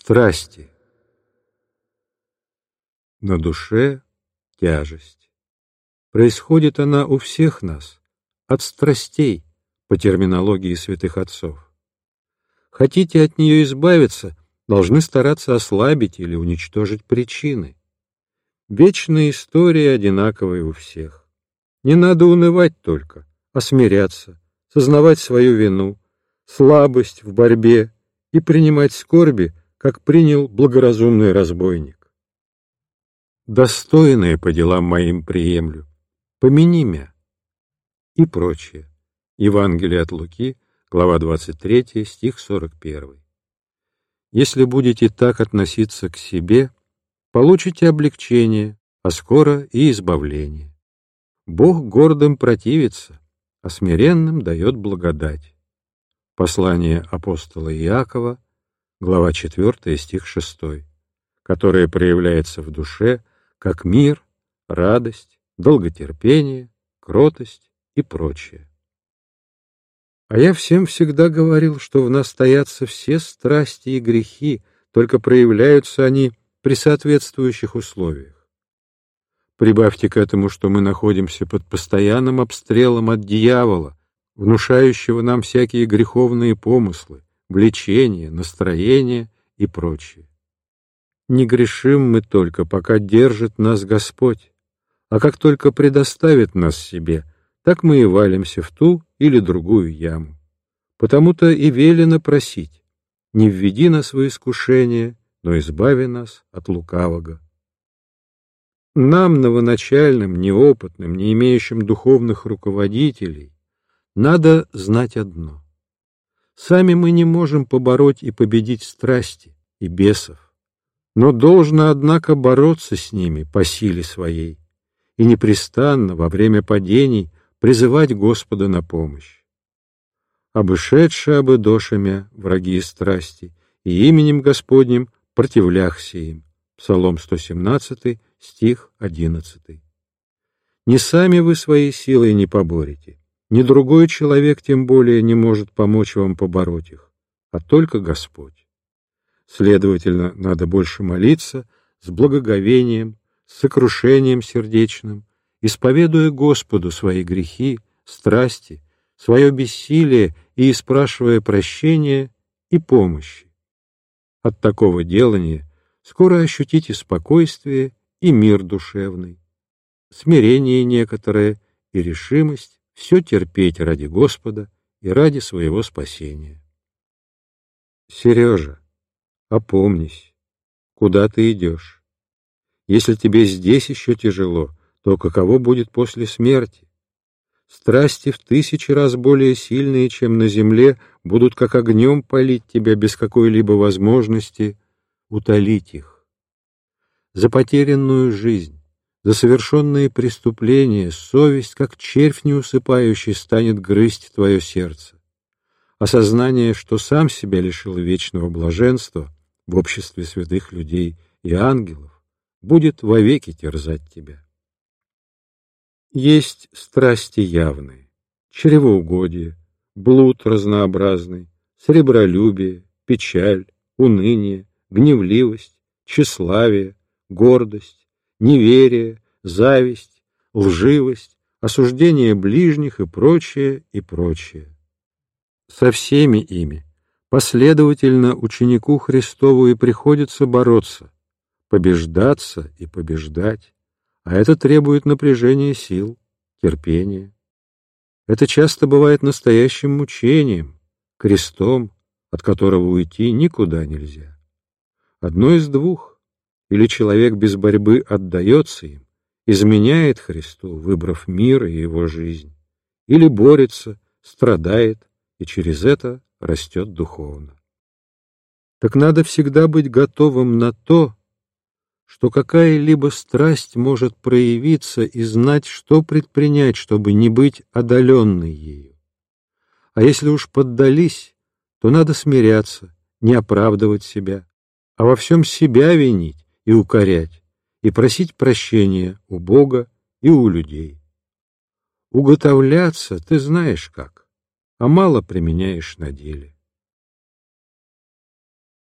Страсти. На душе тяжесть. Происходит она у всех нас от страстей, по терминологии святых отцов. Хотите от нее избавиться, должны стараться ослабить или уничтожить причины. Вечная история одинаковая у всех. Не надо унывать только, а смиряться, сознавать свою вину, слабость в борьбе и принимать скорби, как принял благоразумный разбойник. Достойное по делам моим приемлю, помяни мя и прочее. Евангелие от Луки, глава 23, стих 41. Если будете так относиться к себе, получите облегчение, а скоро и избавление. Бог гордым противится, а смиренным дает благодать. Послание апостола Иакова, глава 4, стих 6, которое проявляется в душе как мир, радость, долготерпение, кротость и прочее. А я всем всегда говорил, что в нас таятся все страсти и грехи, только проявляются они при соответствующих условиях. Прибавьте к этому, что мы находимся под постоянным обстрелом от дьявола, внушающего нам всякие греховные помыслы, влечения, настроения и прочее. Не грешим мы только, пока держит нас Господь, а как только предоставит нас себе, так мы и валимся в ту или другую яму. Потому-то и велено просить: не введи нас в искушение, но избави нас от лукавого. Нам, новоначальным, неопытным, не имеющим духовных руководителей, надо знать одно: сами мы не можем побороть и победить страсти и бесов, но должно, однако, бороться с ними по силе своей и непрестанно во время падений призывать Господа на помощь. Обышедши обыдошамя враги страсти, и именем Господним противляхся им. Псалом 117, стих 11. Не сами вы своей силой не поборете, ни другой человек тем более не может помочь вам побороть их, а только Господь. Следовательно, надо больше молиться с благоговением, с сокрушением сердечным, исповедуя Господу свои грехи, страсти, свое бессилие и спрашивая прощения и помощи. От такого делания скоро ощутите спокойствие и мир душевный, смирение некоторое и решимость все терпеть ради Господа и ради своего спасения. Сережа, опомнись, куда ты идешь? Если тебе здесь еще тяжело, то каково будет после смерти? Страсти в 1000 раз более сильные, чем на земле, будут как огнем палить тебя без какой-либо возможности утолить их. За потерянную жизнь, за совершенные преступления совесть, как червь неусыпающий, станет грызть твое сердце. Осознание, что сам себя лишил вечного блаженства в обществе святых людей и ангелов, будет вовеки терзать тебя. Есть страсти явные, чревоугодие, блуд разнообразный, сребролюбие, печаль, уныние, гневливость, тщеславие, гордость, неверие, зависть, лживость, осуждение ближних и прочее, и прочее. Со всеми ими последовательно ученику Христову и приходится бороться, побеждаться и побеждать, а это требует напряжения сил, терпения. Это часто бывает настоящим мучением, крестом, от которого уйти никуда нельзя. Одно из двух: или человек без борьбы отдается им, изменяет Христу, выбрав мир и его жизнь, или борется, страдает и через это растет духовно. Так надо всегда быть готовым на то, что какая-либо страсть может проявиться, и знать, что предпринять, чтобы не быть одоленной ею. А если уж поддались, то надо смиряться, не оправдывать себя, а во всем себя винить и укорять, и просить прощения у Бога и у людей. Уготовляться ты знаешь как, а мало применяешь на деле.